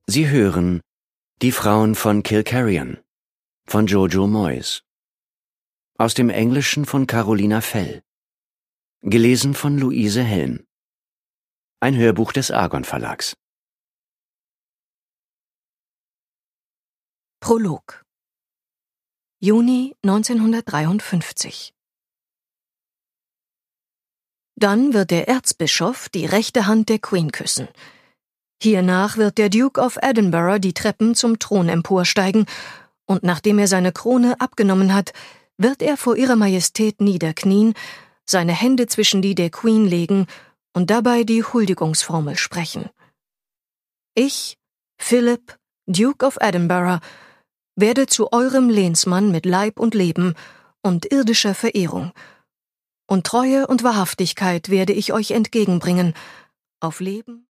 Sie hören Die Frauen von Kilcarrion von Jojo Moyes. Aus dem Englischen von Carolina Fell. Gelesen von Luise Helm. Ein Hörbuch des Argon Verlags. Prolog. Juni 1953. Dann wird der Erzbischof die rechte Hand der Queen küssen. Hiernach wird der Duke of Edinburgh die Treppen zum Thron emporsteigen, und nachdem er seine Krone abgenommen hat, wird er vor ihrer Majestät niederknien, seine Hände zwischen die der Queen legen und dabei die Huldigungsformel sprechen. Ich, Philip, Duke of Edinburgh, werde zu eurem Lehnsmann mit Leib und Leben und irdischer Verehrung, und Treue und Wahrhaftigkeit werde ich euch entgegenbringen, auf Leben